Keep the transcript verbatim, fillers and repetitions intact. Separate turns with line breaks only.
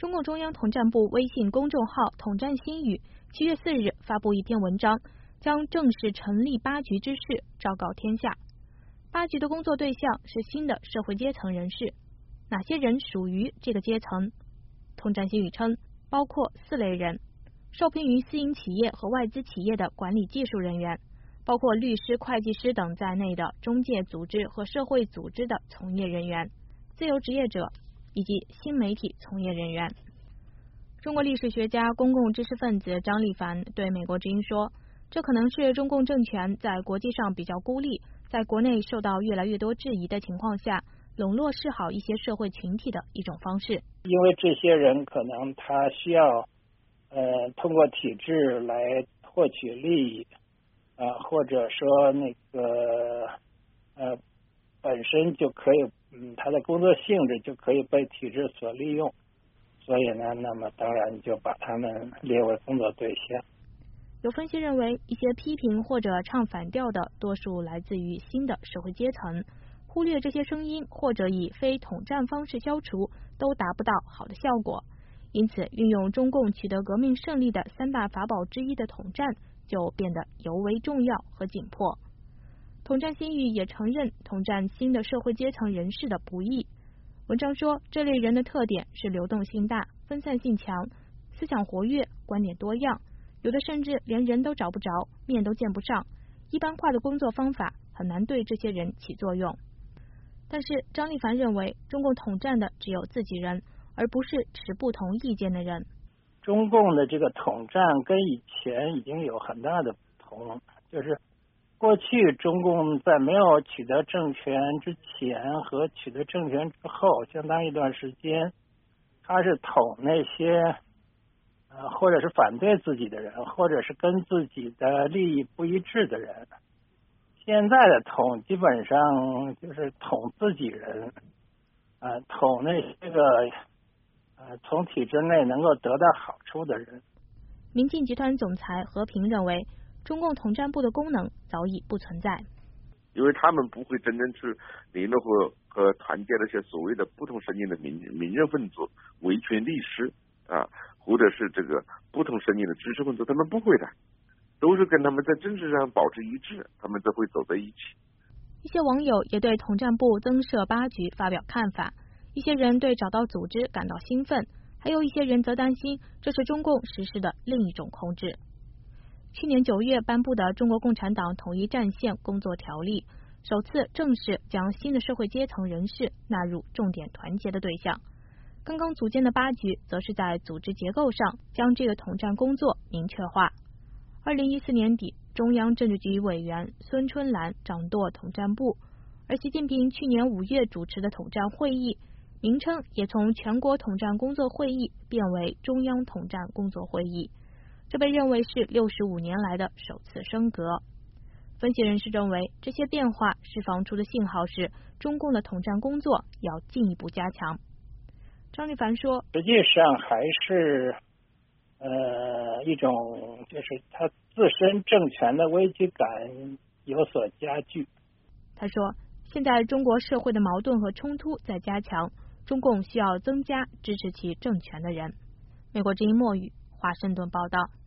中共中央统战部微信公众号“统战新语”七月四日发布一篇文章，将正式成立八局之事昭告天下。八局的工作对象是新的社会阶层人士，哪些人属于这个阶层？统战新语称，包括四类人：受聘于私营企业和外资企业的管理技术人员，包括律师、会计师等在内的中介组织和社会组织的从业人员、自由职业者以及新媒体从业人员。中国历史学家、公共知识分子张立凡对美国之音说，这可能是中共政权在国际上比较孤立，在国内受到越来越多质疑的情况下，笼络示好一些社会群体的一种方式。
因为这些人可能他需要呃通过体制来获取利益，啊、呃，或者说那个呃本身就可以，嗯，他的工作性质就可以被体制所利用，所以呢，那么当然就把他们列为工作对象。
有分析认为，一些批评或者唱反调的，多数来自于新的社会阶层，忽略这些声音或者以非统战方式消除，都达不到好的效果。因此，运用中共取得革命胜利的三大法宝之一的统战，就变得尤为重要和紧迫。统战新语也承认统战新的社会阶层人士的不易。文章说，这类人的特点是流动性大、分散性强、思想活跃、观点多样，有的甚至连人都找不着，面都见不上，一般化的工作方法很难对这些人起作用。但是张立凡认为，中共统战的只有自己人，而不是持不同意见的人。
中共的这个统战跟以前已经有很大的不同，就是过去中共在没有取得政权之前和取得政权之后，相当一段时间，他是统那些呃，或者是反对自己的人，或者是跟自己的利益不一致的人。现在的统基本上就是统自己人，呃，统那些个呃从体制内能够得到好处的人。
民进集团总裁何平认为，中共统战部的功能早已不存在，
因为他们不会真正去联络和和团结那些所谓的不同声音的民民运分子、维权律师啊，或者是这个不同声音的知识分子，他们不会的，都是跟他们在政治上保持一致，他们都会走在一起。
一些网友也对统战部增设八局发表看法，一些人对找到组织感到兴奋，还有一些人则担心这是中共实施的另一种控制。去年九月颁布的《中国共产党统一战线工作条例》，首次正式将新的社会阶层人士纳入重点团结的对象。刚刚组建的八局则是在组织结构上将这个统战工作明确化。二零一四年底，中央政治局委员孙春兰掌舵统战部，而习近平去年五月主持的统战会议名称也从全国统战工作会议变为中央统战工作会议，这被认为是六十五年来的首次升格。分析人士认为，这些变化释放出的信号是中共的统战工作要进一步加强。张立凡说，
实际上还是呃一种就是他自身政权的危机感有所加剧。
他说，现在中国社会的矛盾和冲突在加强，中共需要增加支持其政权的人。美国之音墨语华盛顿报道。